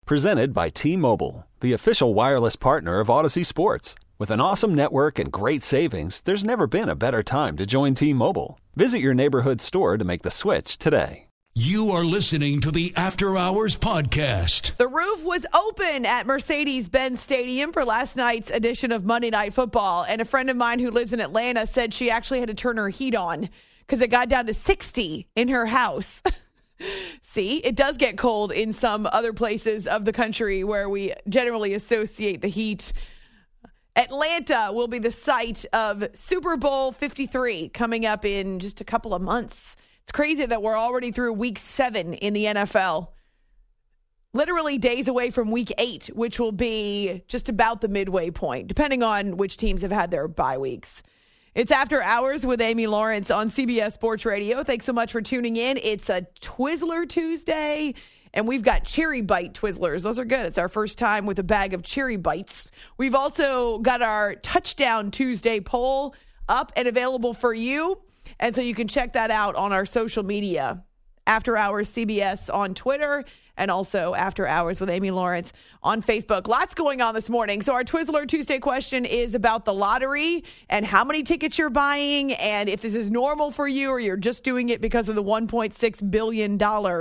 Presented by T-Mobile, the official wireless partner of Odyssey Sports. With an awesome network and great savings, there's never been a better time to join T-Mobile. Visit your neighborhood store to make the switch today. You are listening to the After Hours Podcast. The roof was open at Mercedes-Benz Stadium for last night's edition of Monday Night Football. And a friend of mine who lives in Atlanta said she actually had to turn her heat on because it got down to 60 in her house. See, it does get cold in some other places of the country where we generally associate the heat. Atlanta will be the site of Super Bowl 53 coming up in just a couple of months. It's crazy that we're already through week 7 in the NFL. Literally days away from week 8, which will be just about the midway point, depending on which teams have had their bye weeks. It's After Hours with Amy Lawrence on CBS Sports Radio. Thanks so much for tuning in. It's a Twizzler Tuesday, and we've got Cherry Bite Twizzlers. Those are good. It's our first time with a bag of Cherry Bites. We've also got our Touchdown Tuesday poll up and available for you. And so you can check that out on our social media. After Hours CBS on Twitter and also After Hours with Amy Lawrence on Facebook. Lots going on this morning. So our Twizzler Tuesday question is about the lottery and how many tickets you're buying and if this is normal for you or you're just doing it because of the $1.6 billion.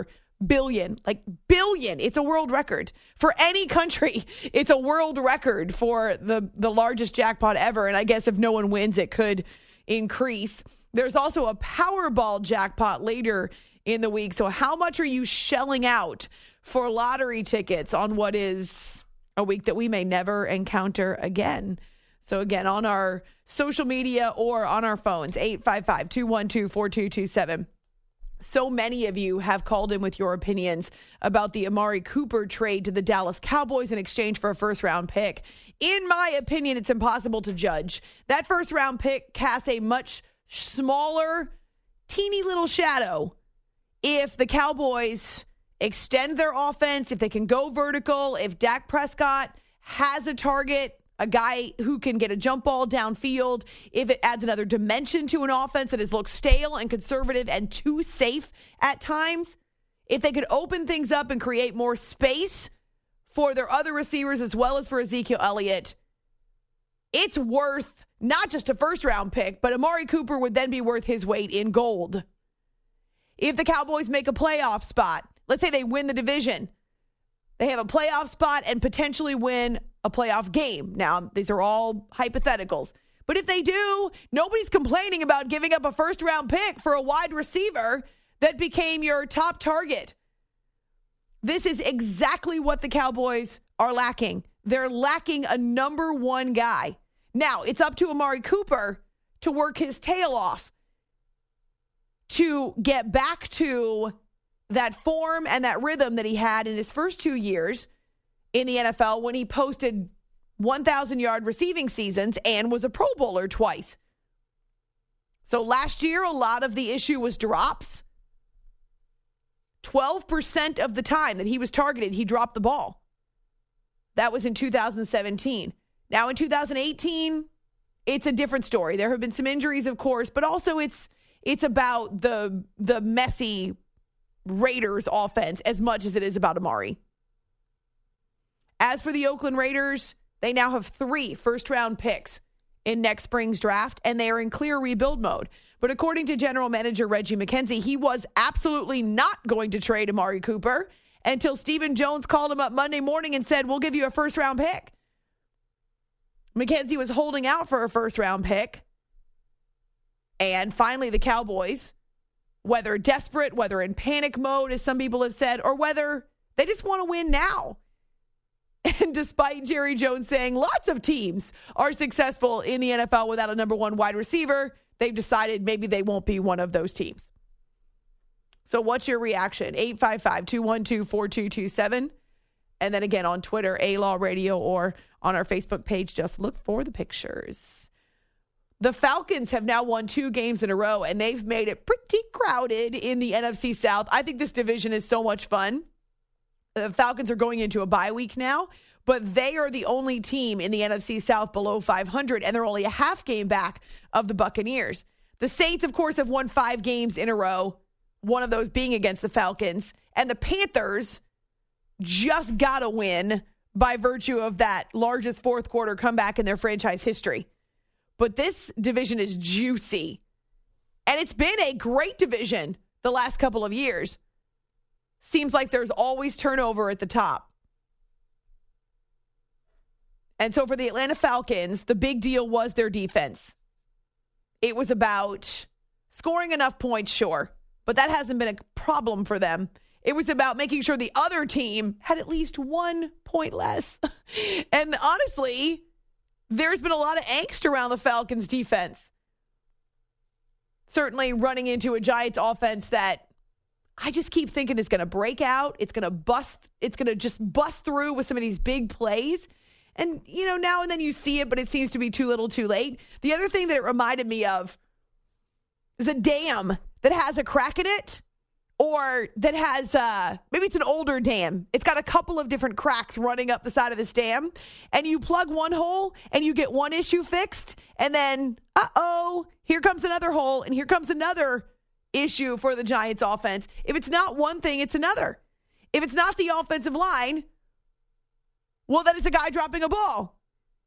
Billion. It's a world record for any country. It's a world record for the largest jackpot ever. And I guess if no one wins, it could increase. There's also a Powerball jackpot later in the week. So how much are you shelling out for lottery tickets on what is a week that we may never encounter again? So again, on our social media or on our phones, 855-212-4227. So many of you have called in with your opinions about the Amari Cooper trade to the Dallas Cowboys in exchange for a first-round pick. In my opinion, it's impossible to judge. That first-round pick casts a much smaller, teeny little shadow if the Cowboys extend their offense, if they can go vertical, if Dak Prescott has a target, a guy who can get a jump ball downfield, if it adds another dimension to an offense that has looked stale and conservative and too safe at times, if they could open things up and create more space for their other receivers as well as for Ezekiel Elliott, it's worth not just a first-round pick, but Amari Cooper would then be worth his weight in gold. If the Cowboys make a playoff spot, let's say they win the division, they have a playoff spot and potentially win a playoff game. Now, these are all hypotheticals. But if they do, nobody's complaining about giving up a first-round pick for a wide receiver that became your top target. This is exactly what the Cowboys are lacking. They're lacking a number one guy. Now, it's up to Amari Cooper to work his tail off to get back to that form and that rhythm that he had in his first 2 years in the NFL when he posted 1,000-yard receiving seasons and was a Pro Bowler twice. So last year, a lot of the issue was drops. 12% of the time that he was targeted, he dropped the ball. That was in 2017. Now in 2018, it's a different story. There have been some injuries, of course, but also it's about the messy Raiders offense as much as it is about Amari. As for the Oakland Raiders, they now have 3 first-round picks in next spring's draft, and they are in clear rebuild mode. But according to General Manager Reggie McKenzie, he was absolutely not going to trade Amari Cooper until Stephen Jones called him up Monday morning and said, we'll give you a first-round pick. McKenzie was holding out for a first-round pick. And finally, the Cowboys, whether desperate, whether in panic mode, as some people have said, or whether they just want to win now. And despite Jerry Jones saying lots of teams are successful in the NFL without a number one wide receiver, they've decided maybe they won't be one of those teams. So what's your reaction? 855-212-4227. And then again on Twitter, A-Law Radio, or on our Facebook page, just look for the pictures. The Falcons have now won 2 games in a row, and they've made it pretty crowded in the NFC South. I think this division is so much fun. The Falcons are going into a bye week now, but they are the only team in the NFC South below 500, and they're only a half game back of the Buccaneers. The Saints, of course, have won 5 games in a row, one of those being against the Falcons. And the Panthers, just got to win by virtue of that largest fourth quarter comeback in their franchise history. But this division is juicy. And it's been a great division the last couple of years. Seems like there's always turnover at the top. And so for the Atlanta Falcons, the big deal was their defense. It was about scoring enough points, sure, but that hasn't been a problem for them. It was about making sure the other team had at least 1 point less. And honestly, there's been a lot of angst around the Falcons' defense. Certainly running into a Giants offense that I just keep thinking is going to break out. It's going to bust. It's going to just bust through with some of these big plays. And, now and then you see it, but it seems to be too little too late. The other thing that it reminded me of is a dam that has a crack in it, or that has, maybe it's an older dam. It's got a couple of different cracks running up the side of this dam, and you plug one hole and you get one issue fixed, and then, here comes another hole, and here comes another issue for the Giants offense. If it's not one thing, it's another. If it's not the offensive line, well, then it's a guy dropping a ball.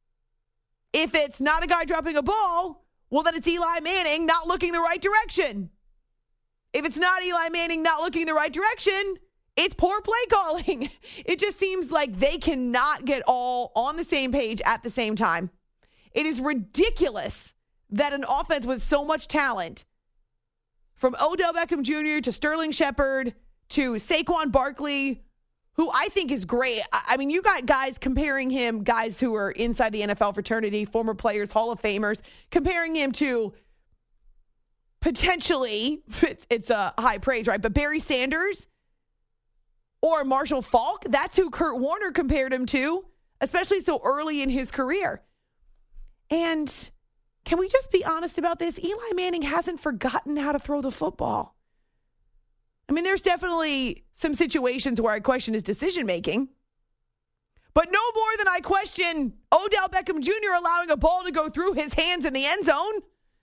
If it's not a guy dropping a ball, well, then it's Eli Manning not looking the right direction. If it's not Eli Manning not looking the right direction, it's poor play calling. It just seems like they cannot get all on the same page at the same time. It is ridiculous that an offense with so much talent, from Odell Beckham Jr. to Sterling Shepard to Saquon Barkley, who I think is great. I mean, you got guys comparing him, guys who are inside the NFL fraternity, former players, Hall of Famers, comparing him to potentially, it's a high praise, right? But Barry Sanders or Marshall Faulk, that's who Kurt Warner compared him to, especially so early in his career. And can we just be honest about this? Eli Manning hasn't forgotten how to throw the football. I mean, there's definitely some situations where I question his decision-making. But no more than I question Odell Beckham Jr. allowing a ball to go through his hands in the end zone.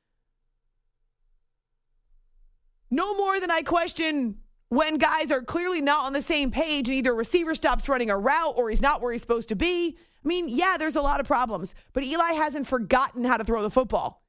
No more than I question when guys are clearly not on the same page and either a receiver stops running a route or he's not where he's supposed to be. I mean, yeah, there's a lot of problems. But Eli hasn't forgotten how to throw the football.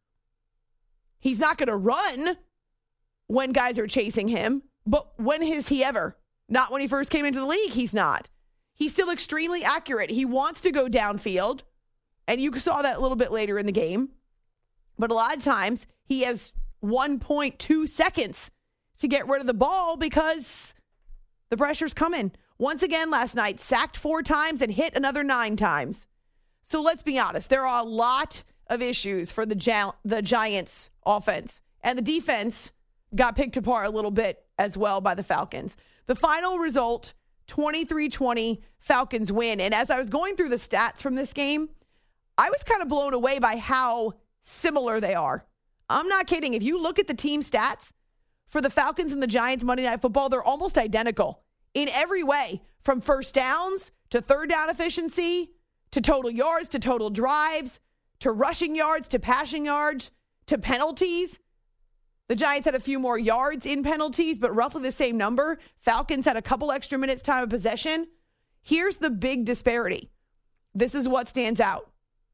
He's not going to run when guys are chasing him, but when has he ever? Not when he first came into the league, he's not. He's still extremely accurate. He wants to go downfield, and you saw that a little bit later in the game. But a lot of times, he has 1.2 seconds to get rid of the ball because the pressure's coming. Once again, last night, sacked 4 times and hit another 9 times. So let's be honest. There are a lot of issues for the Giants offense, and the defense got picked apart a little bit as well by the Falcons. The final result, 23-20, Falcons win. And as I was going through the stats from this game, I was kind of blown away by how similar they are. I'm not kidding. If you look at the team stats for the Falcons and the Giants Monday Night Football, they're almost identical in every way, from first downs to third down efficiency to total yards to total drives to rushing yards to passing yards to penalties. The Giants had a few more yards in penalties, but roughly the same number. Falcons had a couple extra minutes time of possession. Here's the big disparity. This is what stands out.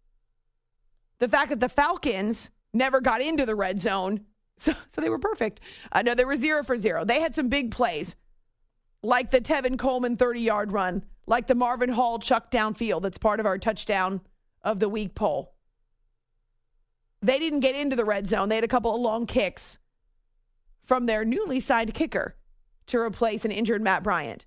The fact that the Falcons never got into the red zone, so they were perfect. No, they were 0 for 0. They had some big plays, like the Tevin Coleman 30-yard run, like the Marvin Hall chuck downfield that's part of our touchdown of the week poll. They didn't get into the red zone. They had a couple of long kicks from their newly signed kicker to replace an injured Matt Bryant.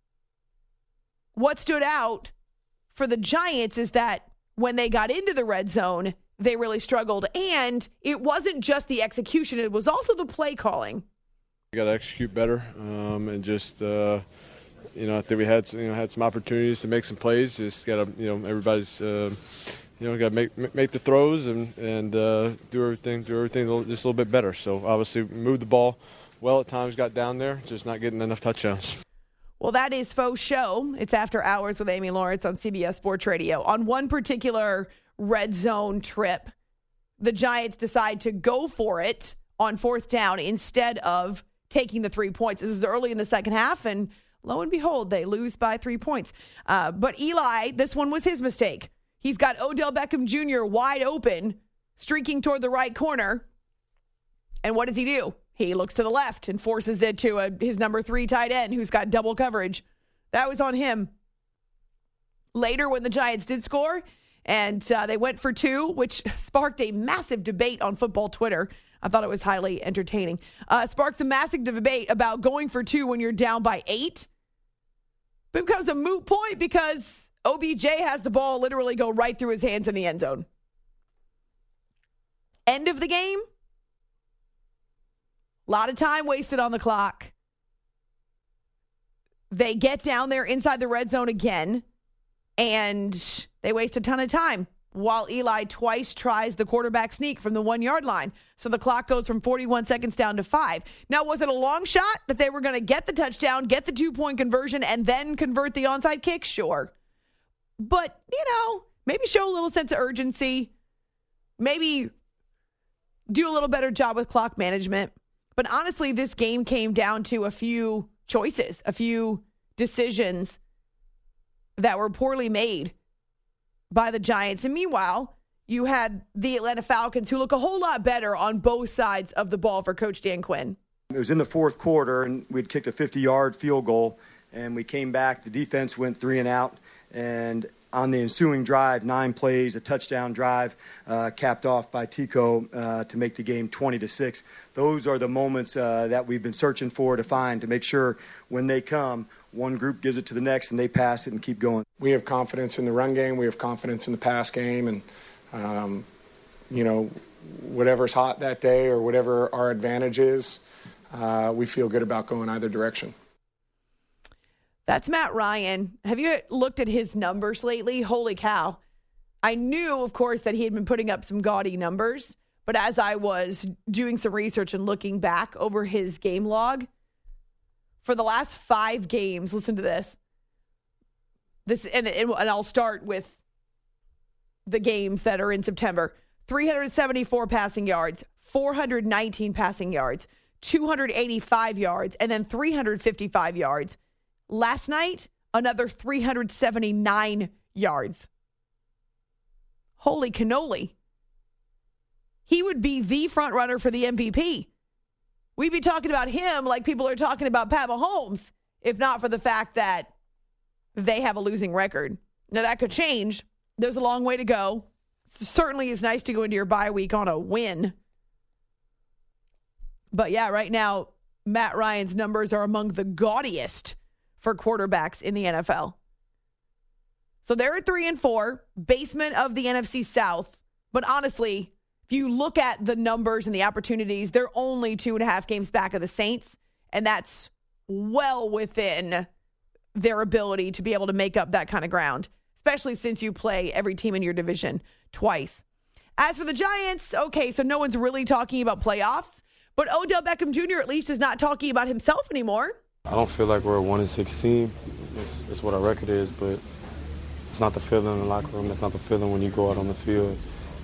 What stood out for the Giants is that when they got into the red zone, they really struggled. And it wasn't just the execution, it was also the play calling. We got to execute better and just, I think we had some opportunities to make some plays. Just got to, everybody's, got to make the throws and do everything just a little bit better. So obviously moved the ball well at times, got down there, just not getting enough touchdowns. Well, that is Faux Show. It's After Hours with Amy Lawrence on CBS Sports Radio. On one particular red zone trip, the Giants decide to go for it on 4th down instead of taking the 3 points. This was early in the second half, and lo and behold, they lose by 3 points. But Eli, this one was his mistake. He's got Odell Beckham Jr. wide open, streaking toward the right corner. And what does he do? He looks to the left and forces it to his number 3 tight end who's got double coverage. That was on him. Later, when the Giants did score and they went for 2, which sparked a massive debate on football Twitter. I thought it was highly entertaining. Sparks a massive debate about going for 2 when you're down by 8. But it becomes a moot point because OBJ has the ball literally go right through his hands in the end zone. End of the game. A lot of time wasted on the clock. They get down there inside the red zone again, and they waste a ton of time while Eli twice tries the quarterback sneak from the 1-yard line. So the clock goes from 41 seconds down to 5. Now, was it a long shot that they were going to get the touchdown, get the 2-point conversion, and then convert the onside kick? Sure. But, maybe show a little sense of urgency. Maybe do a little better job with clock management. But honestly, this game came down to a few choices, a few decisions that were poorly made by the Giants. And meanwhile, you had the Atlanta Falcons, who look a whole lot better on both sides of the ball for Coach Dan Quinn. It was in the fourth quarter, and we'd kicked a 50-yard field goal, and we came back. The defense went 3 and out, and on the ensuing drive, 9 plays, a touchdown drive, capped off by Tico to make the game 20-6. Those are the moments that we've been searching for to find, to make sure when they come, one group gives it to the next and they pass it and keep going. We have confidence in the run game. We have confidence in the pass game. And, whatever's hot that day or whatever our advantage is, we feel good about going either direction. That's Matt Ryan. Have you looked at his numbers lately? Holy cow. I knew, of course, that he had been putting up some gaudy numbers, but as I was doing some research and looking back over his game log, for the last 5 games, listen to this. And I'll start with the games that are in September. 374 passing yards, 419 passing yards, 285 yards, and then 355 yards. Last night, another 379 yards. Holy cannoli. He would be the front runner for the MVP. We'd be talking about him like people are talking about Pat Mahomes, if not for the fact that they have a losing record. Now, that could change. There's a long way to go. Certainly is nice to go into your bye week on a win. But yeah, right now, Matt Ryan's numbers are among the gaudiest for quarterbacks in the NFL. So they're at 3-4, basement of the NFC South. But honestly, if you look at the numbers and the opportunities, they're only 2.5 games back of the Saints. And that's well within their ability to be able to make up that kind of ground, especially since you play every team in your division twice. As for the Giants, okay, so no one's really talking about playoffs, but Odell Beckham Jr. at least is not talking about himself anymore. I don't feel like we're a 1-6 team. It's what our record is, but it's not the feeling in the locker room. It's not the feeling when you go out on the field.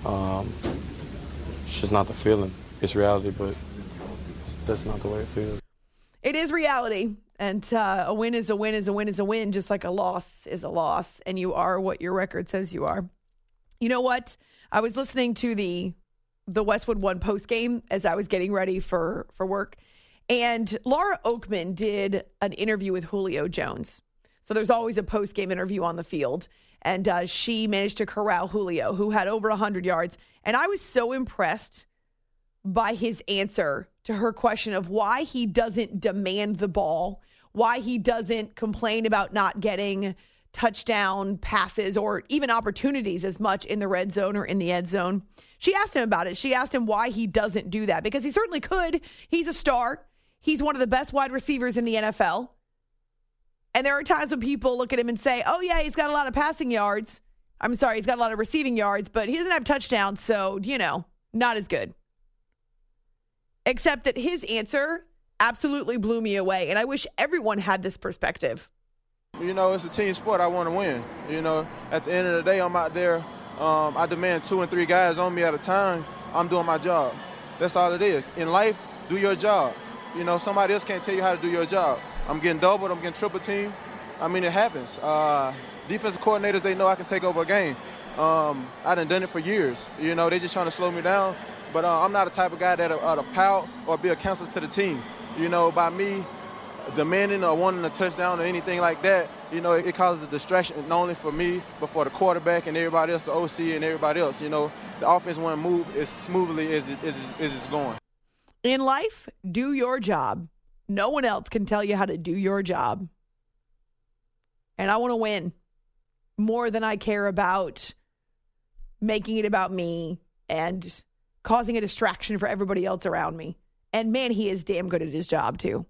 It's just not the feeling. It's reality, but that's not the way it feels. It is reality, and a win is a win is a win is a win, just like a loss is a loss, and you are what your record says you are. You know what? I was listening to the Westwood One postgame as I was getting ready for work, and Laura Oakman did an interview with Julio Jones. So there's always a postgame interview on the field, and she managed to corral Julio, who had over 100 yards, and I was so impressed by his answer to her question of why he doesn't demand the ball, why he doesn't complain about not getting touchdown passes or even opportunities as much in the red zone or in the end zone. She asked him about it. She asked him why he doesn't do that, because he certainly could. He's a star. He's one of the best wide receivers in the NFL. And there are times when people look at him and say, oh, yeah, he's got a lot of passing yards. I'm sorry, he's got a lot of receiving yards, but he doesn't have touchdowns, so, not as good. Except that his answer absolutely blew me away, and I wish everyone had this perspective. It's a team sport. I want to win. At the end of the day, I'm out there. I demand 2 and 3 guys on me at a time. I'm doing my job. That's all it is. In life, do your job. Somebody else can't tell you how to do your job. I'm getting doubled, I'm getting triple teamed. I mean, it happens. Defensive coordinators, they know I can take over a game. I done it for years. You know, they just trying to slow me down. But I'm not the type of guy that'll pout or be a counselor to the team. You know, by me demanding or wanting a touchdown or anything like that, you know, it causes a distraction not only for me, but for the quarterback and everybody else, the OC and everybody else. You know, the offense won't move as smoothly as it's going. In life, do your job. No one else can tell you how to do your job. And I want to win more than I care about making it about me and causing a distraction for everybody else around me. And man, he is damn good at his job too.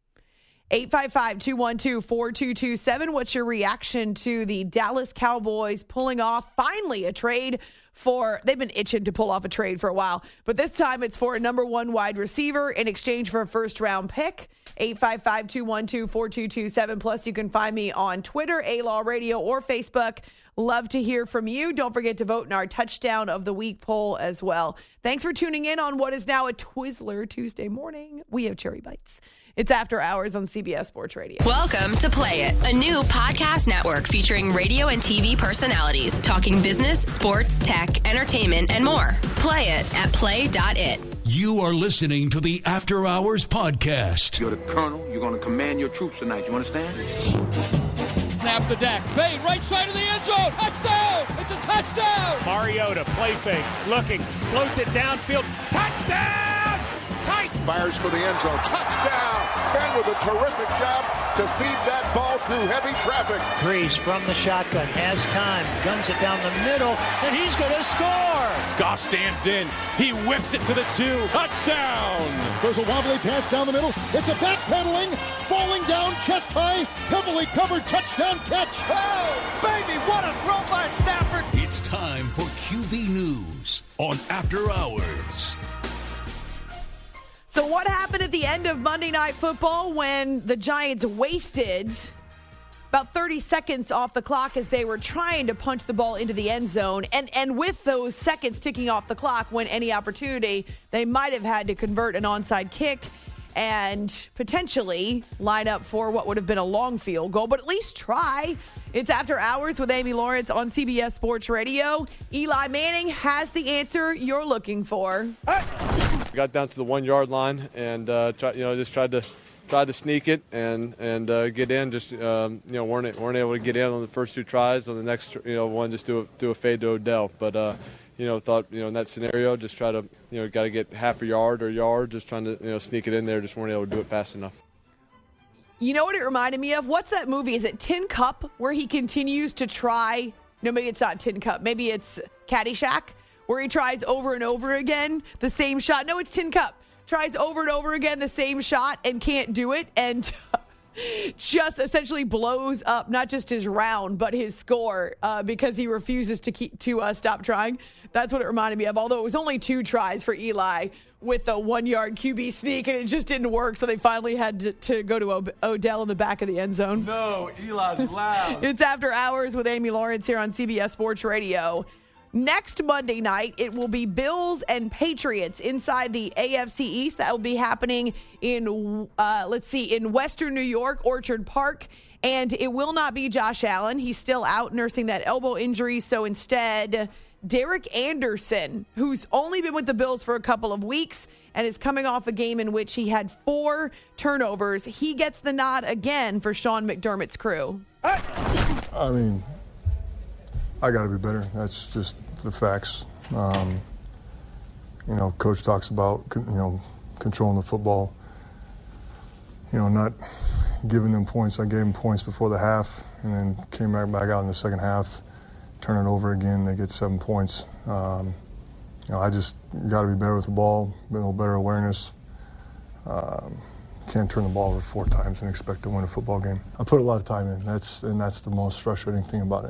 855-212-4227. What's your reaction to the Dallas Cowboys pulling off finally a trade for, they've been itching to pull off a trade for a while, but this time it's for a number 1 wide receiver in exchange for a first-round pick. 855-212-4227. Plus, you can find me on Twitter, A-Law Radio, or Facebook. Love to hear from you. Don't forget to vote in our Touchdown of the Week poll as well. Thanks for tuning in on what is now a Twizzler Tuesday morning. We have Cherry Bites. It's After Hours on CBS Sports Radio. Welcome to Play It, a new podcast network featuring radio and TV personalities talking business, sports, tech, entertainment, and more. Play it at play.it. You are listening to the After Hours podcast. You're the colonel. You're going to command your troops tonight. You understand? Snap the deck. Fade right side of the end zone. Touchdown! It's a touchdown! Mariota, play fake, looking, floats it downfield. Touchdown! Tight. Fires for the end zone. Touchdown! Ben with a terrific job to feed that ball through heavy traffic. Grease from the shotgun, has time, guns it down the middle, and he's going to score! Goss stands in. He whips it to the 2. Touchdown! There's a wobbly pass down the middle. It's a backpedaling, falling down, chest high, heavily covered touchdown catch. Oh, baby, what a throw by Stafford! It's time for QB News on After Hours. So what happened at the end of Monday Night Football when the Giants wasted about 30 seconds off the clock as they were trying to punch the ball into the end zone? And with those seconds ticking off the clock, when any opportunity, they might have had to convert an onside kick and potentially line up for what would have been a long field goal, but at least try. It's After Hours with Amy Lawrence on CBS Sports Radio. Eli Manning has the answer you're looking for. Got down to the 1 yard line and just tried to sneak it and get in. Just weren't able to get in on the first 2 tries. On the next one, just do a fade to Odell. But thought in that scenario, just try to got to get half a yard or yard. Just trying to sneak it in there. Just weren't able to do it fast enough. You know what it reminded me of? What's that movie? Is it Tin Cup, where he continues to try? No, maybe it's not Tin Cup. Maybe it's Caddyshack, where he tries over and over again the same shot. No, it's Tin Cup. Tries over and over again the same shot and can't do it, and just essentially blows up not just his round but his score because he refuses to stop trying. That's what it reminded me of. Although it was only 2 tries for Eli with the 1 yard QB sneak, and it just didn't work. So they finally had to go to Odell in the back of the end zone. No, Eli's loud. It's After Hours with Amy Lawrence here on CBS Sports Radio. Next Monday night, it will be Bills and Patriots inside the AFC East. That will be happening in, in Western New York, Orchard Park. And it will not be Josh Allen. He's still out nursing that elbow injury. So instead, Derek Anderson, who's only been with the Bills for a couple of weeks and is coming off a game in which he had 4 turnovers. He gets the nod again for Sean McDermott's crew. I mean, I got to be better. That's just the facts. Coach talks about, controlling the football, not giving them points. I gave them points before the half and then came back out in the second half, turn it over again. They get 7 points. I just got to be better with the ball, a little better awareness. Can't turn the ball over 4 times and expect to win a football game. I put a lot of time in. That's the most frustrating thing about it.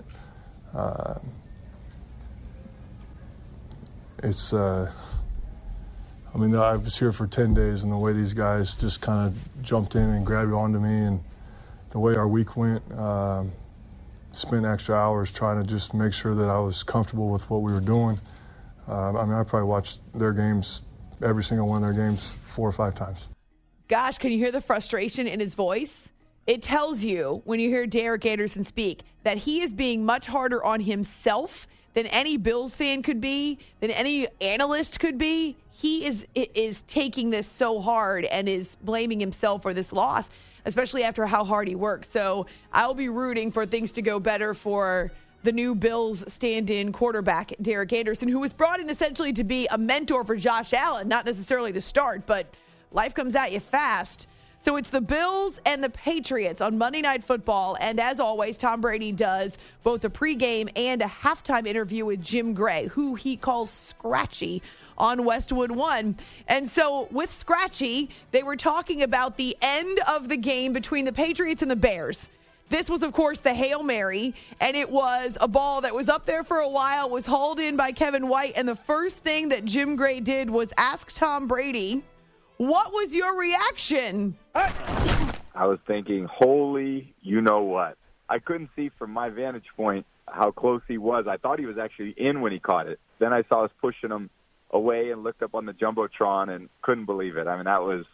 I was here for 10 days, and the way these guys just kind of jumped in and grabbed onto me, and the way our week went, spent extra hours trying to just make sure that I was comfortable with what we were doing. I probably watched their games, every single one of their games, 4 or 5 times. Gosh, can you hear the frustration in his voice? it tells you, when you hear Derek Anderson speak, that he is being much harder on himself than any Bills fan could be, than any analyst could be. He is taking this so hard and is blaming himself for this loss, especially after how hard he worked. So I'll be rooting for things to go better for the new Bills stand-in quarterback, Derek Anderson, who was brought in essentially to be a mentor for Josh Allen, not necessarily to start, but life comes at you fast. So it's the Bills and the Patriots on Monday Night Football. And as always, Tom Brady does both a pregame and a halftime interview with Jim Gray, who he calls Scratchy, on Westwood One. And so with Scratchy, they were talking about the end of the game between the Patriots and the Bears. This was, of course, the Hail Mary, and it was a ball that was up there for a while, was hauled in by Kevin White, and the first thing that Jim Gray did was ask Tom Brady, what was your reaction? I was thinking, holy you-know-what. I couldn't see from my vantage point how close he was. I thought he was actually in when he caught it. Then I saw us pushing him away and looked up on the Jumbotron and couldn't believe it. I mean, that was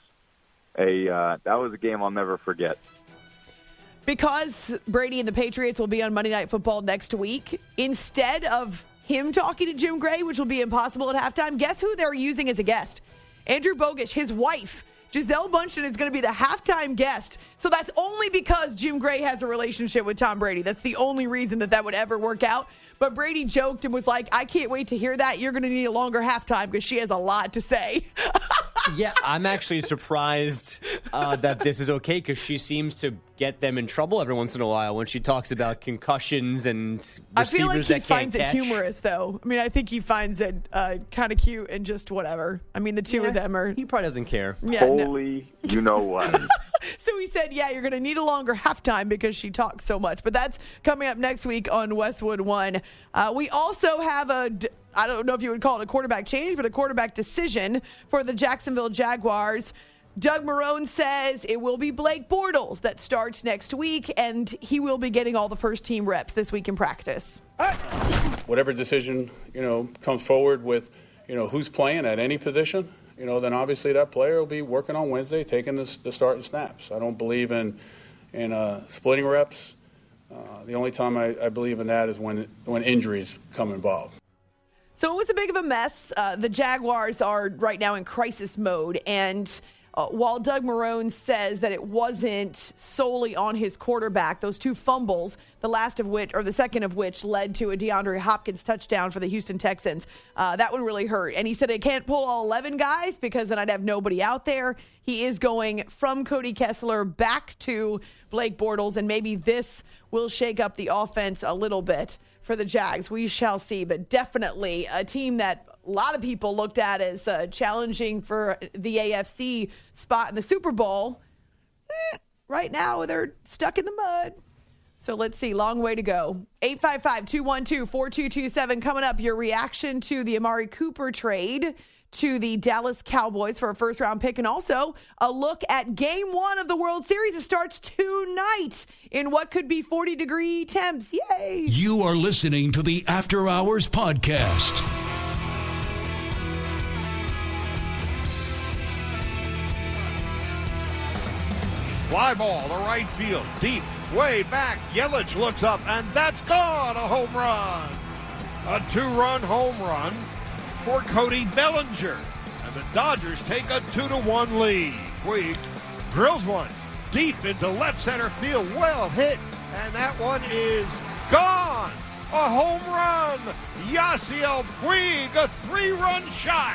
a game I'll never forget. Because Brady and the Patriots will be on Monday Night Football next week, instead of him talking to Jim Gray, which will be impossible at halftime, guess who they're using as a guest? Andrew Bogusch, his wife, Gisele Bündchen, is going to be the halftime guest. So that's only because Jim Gray has a relationship with Tom Brady. That's the only reason that would ever work out. But Brady joked and was like, I can't wait to hear that. You're going to need a longer halftime because she has a lot to say. Yeah, I'm actually surprised that this is okay because she seems to get them in trouble every once in a while when she talks about concussions and receivers I feel like he that finds can't it catch. humorous, though. I mean, I think he finds it kind of cute and just whatever. I mean, the two of them are... He probably doesn't care. Yeah, Holy you-know-what. So he said, yeah, you're going to need a longer halftime because she talks so much. But that's coming up next week on Westwood One. We also have I don't know if you would call it a quarterback change, but a quarterback decision for the Jacksonville Jaguars. Doug Marrone says it will be Blake Bortles that starts next week, and he will be getting all the first-team reps this week in practice. Whatever decision, comes forward with, who's playing at any position, then obviously that player will be working on Wednesday, taking the starting snaps. I don't believe in splitting reps. The only time I believe in that is when injuries come involved. So it was a big of a mess. The Jaguars are right now in crisis mode, and while Doug Marrone says that it wasn't solely on his quarterback, those two fumbles, the second of which led to a DeAndre Hopkins touchdown for the Houston Texans, that one really hurt. And he said, I can't pull all 11 guys because then I'd have nobody out there. He is going from Cody Kessler back to Blake Bortles, and maybe this will shake up the offense a little bit for the Jags. We shall see, but definitely a team that a lot of people looked at as challenging for the AFC spot in the Super Bowl. Right now, they're stuck in the mud. So let's see. Long way to go. 855-212-4227. Coming up, your reaction to the Amari Cooper trade to the Dallas Cowboys for a first-round pick, and also a look at Game 1 of the World Series. It starts tonight in what could be 40-degree temps. Yay! You are listening to the After Hours Podcast. Fly ball to right field, deep, way back. Yelich looks up, and that's gone. A home run. A two-run home run for Cody Bellinger. And the Dodgers take a 2-1 lead. Puig drills one deep into left center field. Well hit, and that one is gone. A home run. Yasiel Puig, a 3-run shot.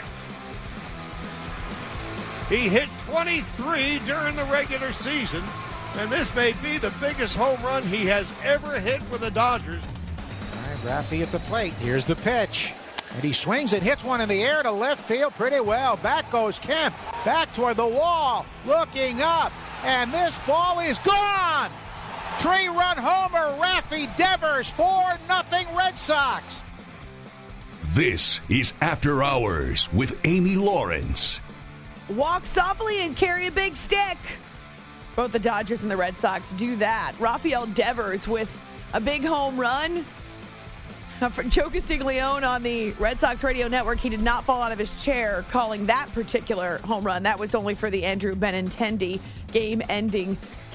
He hit 23 during the regular season, and this may be the biggest home run he has ever hit for the Dodgers. All right, Rafi at the plate. Here's the pitch. And he swings and hits one in the air to left field pretty well. Back goes Kemp. Back toward the wall. Looking up. And this ball is gone. 3-run homer. Rafi Devers. 4-0 Red Sox. This is After Hours with Amy Lawrence. Walk softly and carry a big stick. Both the Dodgers and the Red Sox do that. Rafael Devers with a big home run. For Joe Castiglione on the Red Sox radio network, he did not fall out of his chair calling that particular home run. That was only for the Andrew Benintendi game-ending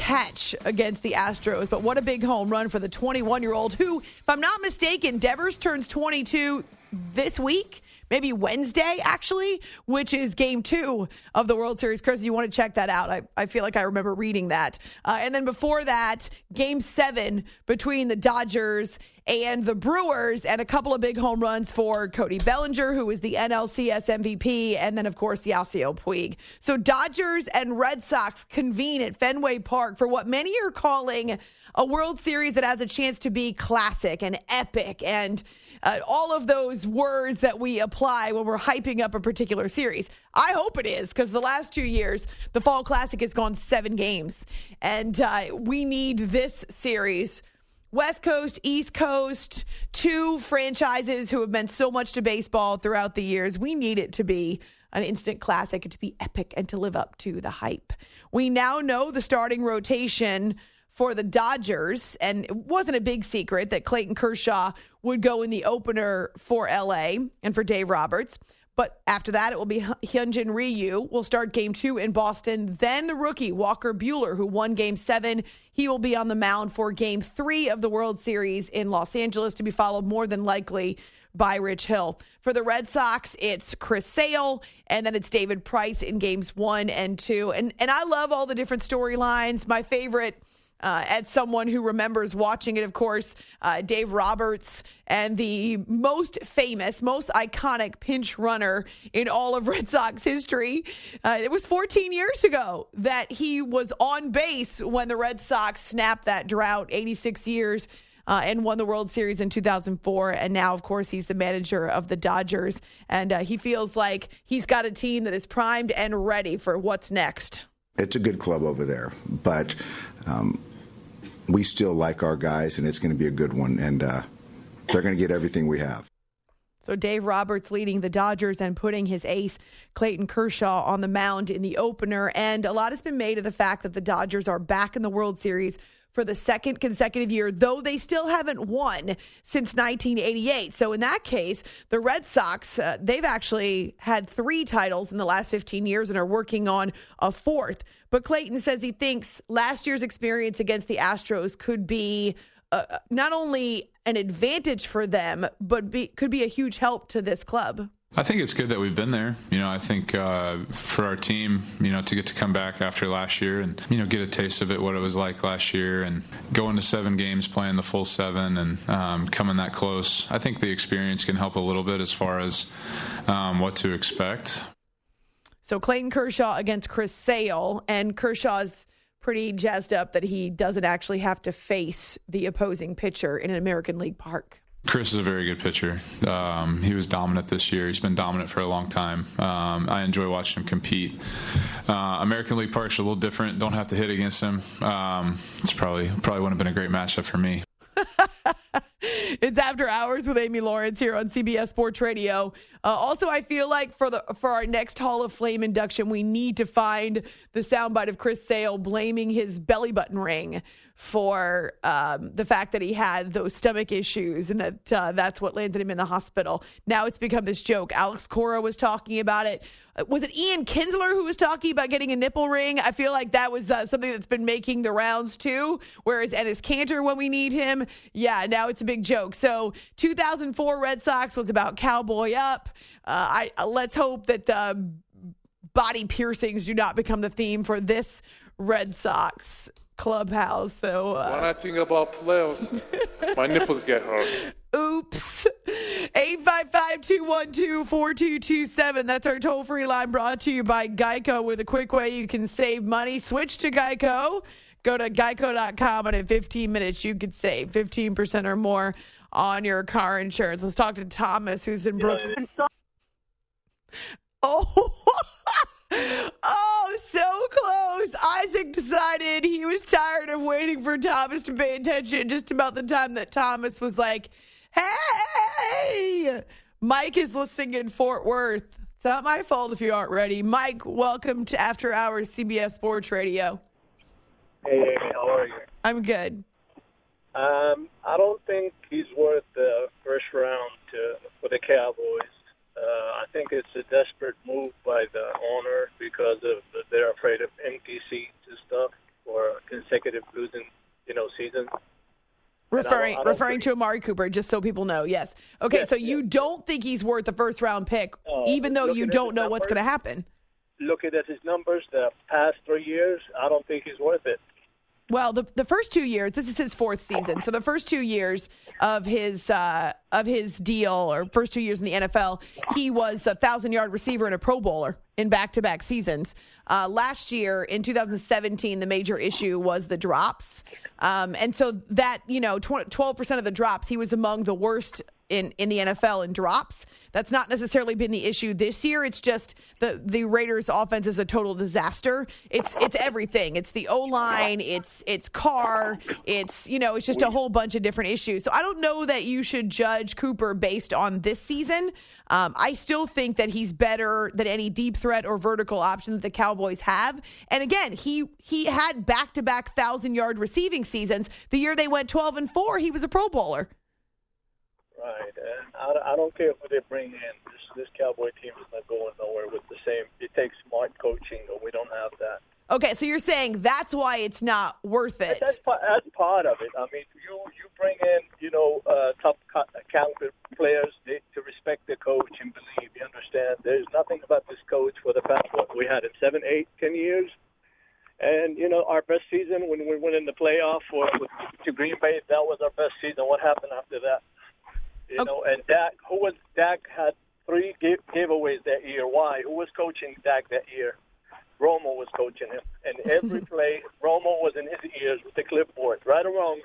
catch against the Astros. But what a big home run for the 21-year-old who, if I'm not mistaken, Devers turns 22 this week. Maybe Wednesday, actually, which is Game 2 of the World Series. Chris, you want to check that out. I feel like I remember reading that. And then before that, Game 7 between the Dodgers and the Brewers, and a couple of big home runs for Cody Bellinger, who is the NLCS MVP, and then, of course, Yasiel Puig. So Dodgers and Red Sox convene at Fenway Park for what many are calling a World Series that has a chance to be classic and epic and all of those words that we apply when we're hyping up a particular series. I hope it is, because the last 2 years, the Fall Classic has gone 7 games. And we need this series. West Coast, East Coast, 2 franchises who have meant so much to baseball throughout the years. We need it to be an instant classic and to be epic and to live up to the hype. We now know the starting rotation for the Dodgers, and it wasn't a big secret that Clayton Kershaw would go in the opener for LA and for Dave Roberts. But after that, it will be Hyunjin Ryu. Will start Game 2 in Boston. Then the rookie, Walker Buehler, who won Game 7. He will be on the mound for Game 3 of the World Series in Los Angeles, to be followed more than likely by Rich Hill. For the Red Sox, it's Chris Sale, and then it's David Price in Games 1 and 2. And I love all the different storylines. My favorite, as someone who remembers watching it, of course, Dave Roberts and the most famous, most iconic pinch runner in all of Red Sox history. It was 14 years ago that he was on base when the Red Sox snapped that drought, 86 years, and won the World Series in 2004. And now, of course, he's the manager of the Dodgers. And he feels like he's got a team that is primed and ready for what's next. It's a good club over there, but we still like our guys, and it's going to be a good one, and they're going to get everything we have. So Dave Roberts leading the Dodgers and putting his ace, Clayton Kershaw, on the mound in the opener. And a lot has been made of the fact that the Dodgers are back in the World Series for the second consecutive year, though they still haven't won since 1988. So in that case, the Red Sox, they've actually had 3 titles in the last 15 years and are working on a 4th. But Clayton says he thinks last year's experience against the Astros could be not only an advantage for them, but could be a huge help to this club. I think it's good that we've been there. I think for our team, to get to come back after last year and, get a taste of it, what it was like last year, and going to 7 games, playing the full 7 and coming that close. I think the experience can help a little bit as far as what to expect. So Clayton Kershaw against Chris Sale, and Kershaw's pretty jazzed up that he doesn't actually have to face the opposing pitcher in an American League park. Chris is a very good pitcher. He was dominant this year. He's been dominant for a long time. I enjoy watching him compete. American League Park's a little different. Don't have to hit against him. It's probably wouldn't have been a great matchup for me. It's After Hours with Amy Lawrence here on CBS Sports Radio. Also, I feel like for our next Hall of Fame induction, we need to find the soundbite of Chris Sale blaming his belly button ring for the fact that he had those stomach issues and that that's what landed him in the hospital. Now it's become this joke. Alex Cora was talking about it. Was it Ian Kinsler who was talking about getting a nipple ring? I feel like that was something that's been making the rounds too. Whereas Enes Kanter, when we need him, yeah, now it's a big joke. So 2004 Red Sox was about Cowboy Up. Let's hope that the body piercings do not become the theme for this Red Sox clubhouse. So when I think about playoffs, my nipples get hard. Oops. 855-212-4227. That's our toll-free line, brought to you by Geico, with a quick way you can save money. Switch to Geico. Go to geico.com, and in 15 minutes you could save 15% or more on your car insurance. Let's talk to Thomas, who's in Brooklyn. Oh, so close. Isaac decided he was tired of waiting for Thomas to pay attention just about the time that Thomas was like, hey, Mike is listening in Fort Worth. It's not my fault if you aren't ready. Mike, welcome to After Hours CBS Sports Radio. Hey, how are you? I'm good. I don't think he's worth the first round for the Cowboys. I think it's a desperate move by the owner because they're afraid of empty seats and stuff for consecutive referring to Amari Cooper, just so people know. Yes. Okay, yes, so you don't think he's worth a first-round pick, even though you don't know what's going to happen? Looking at his numbers the past 3 years, I don't think he's worth it. Well, the first 2 years, this is his fourth season. So the first 2 years of his deal, or first 2 years in the NFL, he was a 1,000-yard receiver and a Pro Bowler in back-to-back seasons. Last year, in 2017, the major issue was the drops. And so that, 12% of the drops, he was among the worst in the NFL in drops. That's not necessarily been the issue this year. It's just the Raiders' offense is a total disaster. It's everything. It's the O-line. It's Carr. It's just a whole bunch of different issues. So I don't know that you should judge Cooper based on this season. I still think that he's better than any deep threat or vertical option that the Cowboys have. And again, he had back-to-back 1,000-yard receiving seasons. The year they went 12-4, he was a Pro Bowler. Right, and I don't care who they bring in. This Cowboy team is not going nowhere with the same. It takes smart coaching, and we don't have that. Okay, so you're saying that's why it's not worth it. That's part of it. I mean, you bring in top caliber players to respect the coach and believe. You understand? There's nothing about this coach for the past we had in 7, 8, 10 years. And, our best season when we went in the playoff to Green Bay, that was our best season. What happened after that? And Dak had 3 giveaways that year. Why? Who was coaching Dak that year? Romo was coaching him. And every play, Romo was in his ears with the clipboard, right or wrong.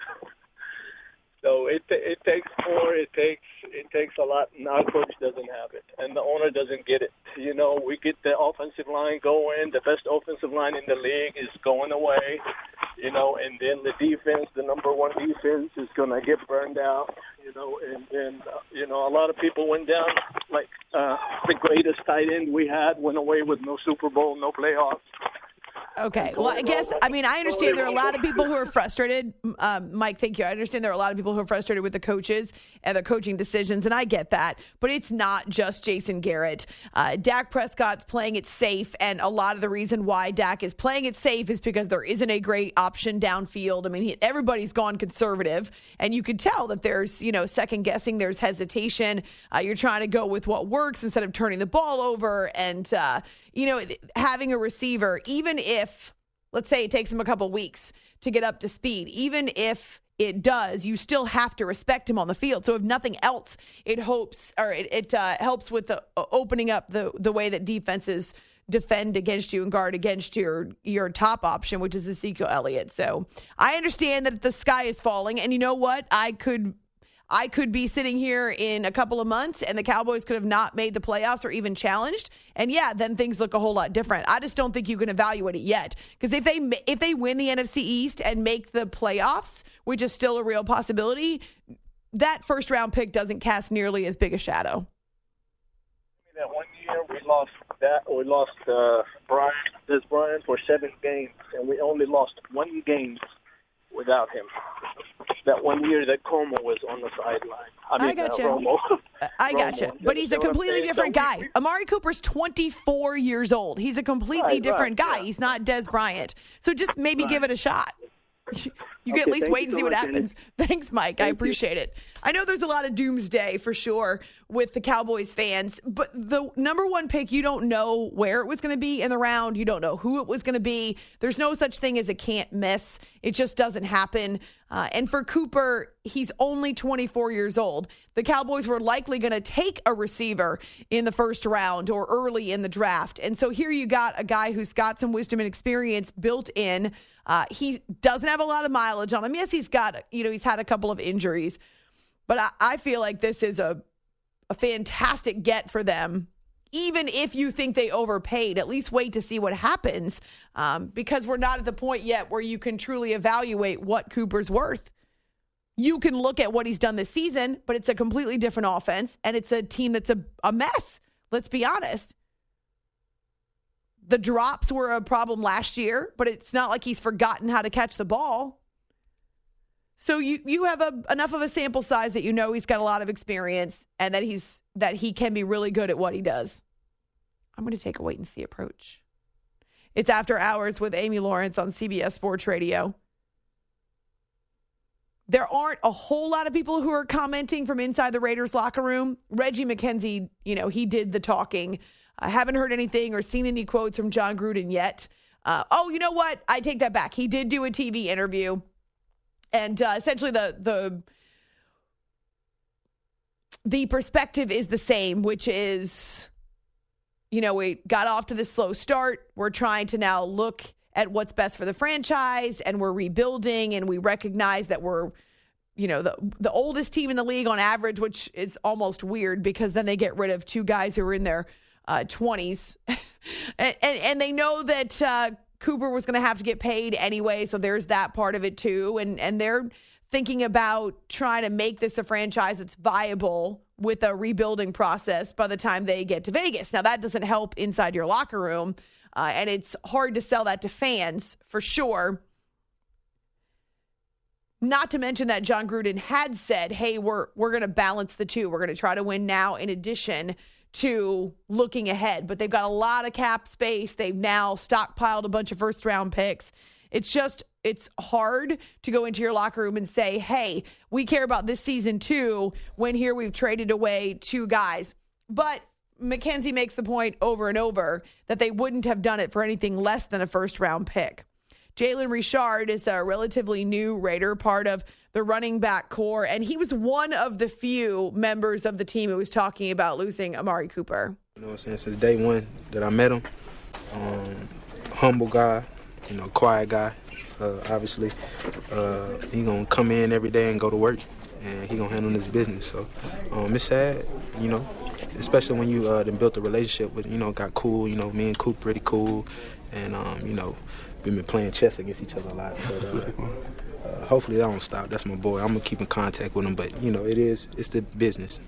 So it takes more. It takes a lot, and our coach doesn't have it, and the owner doesn't get it. We get the offensive line going. The best offensive line in the league is going away. And then the defense, the number one defense, is going to get burned out. And then a lot of people went down. Like the greatest tight end we had went away with no Super Bowl, no playoffs. Okay. Well, I understand there are a lot of people who are frustrated. Mike, thank you. I understand there are a lot of people who are frustrated with the coaches and the coaching decisions, and I get that. But it's not just Jason Garrett. Dak Prescott's playing it safe, and a lot of the reason why Dak is playing it safe is because there isn't a great option downfield. I mean, everybody's gone conservative, and you could tell that there's, second guessing, there's hesitation. You're trying to go with what works instead of turning the ball over, and having a receiver, even if, let's say it takes him a couple weeks to get up to speed, even if it does, you still have to respect him on the field. So if nothing else, it helps with the opening up the way that defenses defend against you and guard against your top option, which is Ezekiel Elliott. So I understand that the sky is falling, and you know what? I could be sitting here in a couple of months and the Cowboys could have not made the playoffs or even challenged. And then things look a whole lot different. I just don't think you can evaluate it yet. Because if they win the NFC East and make the playoffs, which is still a real possibility, that first round pick doesn't cast nearly as big a shadow. That 1 year we lost Brian for 7 games, and we only lost 1 game without him. That 1 year that Como was on the sideline. I got you. Romo. I got you. But he's a completely different guy. Amari Cooper's 24 years old. He's a completely different guy. He's not Des Bryant. So just maybe give it a shot. You can at least wait and see what happens. Thanks, Mike. I appreciate it. I know there's a lot of doomsday for sure with the Cowboys fans, but the number one pick, you don't know where it was going to be in the round. You don't know who it was going to be. There's no such thing as a can't miss. It just doesn't happen. And for Cooper, he's only 24 years old. The Cowboys were likely going to take a receiver in the first round or early in the draft. And so here you got a guy who's got some wisdom and experience built in. He doesn't have a lot of mileage on him. Yes, he's got, he's had a couple of injuries, but I feel like this is a fantastic get for them. Even if you think they overpaid, at least wait to see what happens, because we're not at the point yet where you can truly evaluate what Cooper's worth. You can look at what he's done this season, but it's a completely different offense, and it's a team that's a mess. Let's be honest. The drops were a problem last year, but it's not like he's forgotten how to catch the ball. So you have enough of a sample size that he's got a lot of experience and that he can be really good at what he does. I'm going to take a wait and see approach. It's After Hours with Amy Lawrence on CBS Sports Radio. there aren't a whole lot of people who are commenting from inside the Raiders locker room. Reggie McKenzie, he did the talking. I haven't heard anything or seen any quotes from John Gruden yet. You know what? I take that back. He did do a TV interview. And essentially the perspective is the same, which is, we got off to this slow start. We're trying to now look at what's best for the franchise, and we're rebuilding, and we recognize that we're, the oldest team in the league on average, which is almost weird because then they get rid of two guys who are in their 20s. and they know that Cooper was going to have to get paid anyway, so there's that part of it too. And they're thinking about trying to make this a franchise that's viable with a rebuilding process by the time they get to Vegas. Now, that doesn't help inside your locker room. And it's hard to sell that to fans, for sure. Not to mention that John Gruden had said, hey, we're going to balance the two. We're going to try to win now in addition to looking ahead. But they've got a lot of cap space. They've now stockpiled a bunch of first-round picks. It's hard to go into your locker room and say, hey, we care about this season too, when here we've traded away two guys. But McKenzie makes the point over and over that they wouldn't have done it for anything less than a first-round pick. Jalen Richard is a relatively new Raider, part of the running back core, and he was one of the few members of the team who was talking about losing Amari Cooper. Since day one that I met him, humble guy, quiet guy. Obviously, he gonna come in every day and go to work, and he gonna handle his business. So it's sad, especially when you then built a relationship with, got cool. Me and Coop pretty cool, and we've been playing chess against each other a lot. But hopefully that don't stop. That's my boy. I'm gonna keep in contact with him, but it's the business.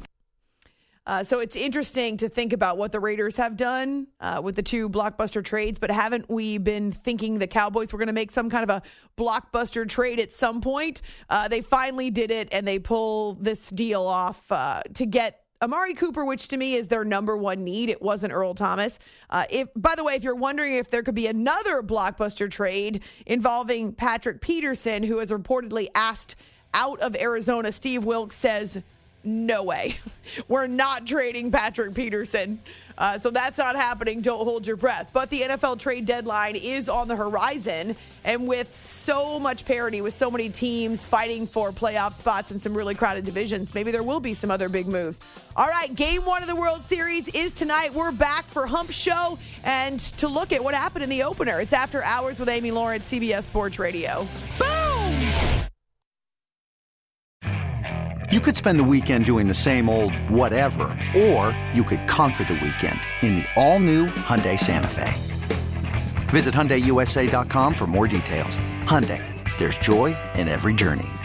So it's interesting to think about what the Raiders have done with the two blockbuster trades, but haven't we been thinking the Cowboys were going to make some kind of a blockbuster trade at some point? They finally did it, and they pull this deal off to get Amari Cooper, which to me is their number one need. It wasn't Earl Thomas. By the way, if you're wondering if there could be another blockbuster trade involving Patrick Peterson, who is reportedly asked out of Arizona, Steve Wilks says, no way. We're not trading Patrick Peterson. So that's not happening. Don't hold your breath. But the NFL trade deadline is on the horizon. And with so much parity, with so many teams fighting for playoff spots in some really crowded divisions, maybe there will be some other big moves. All right, game one of the World Series is tonight. We're back for Hump Show and to look at what happened in the opener. It's After Hours with Amy Lawrence, CBS Sports Radio. Boom! You could spend the weekend doing the same old whatever, or you could conquer the weekend in the all-new Hyundai Santa Fe. Visit HyundaiUSA.com for more details. Hyundai, there's joy in every journey.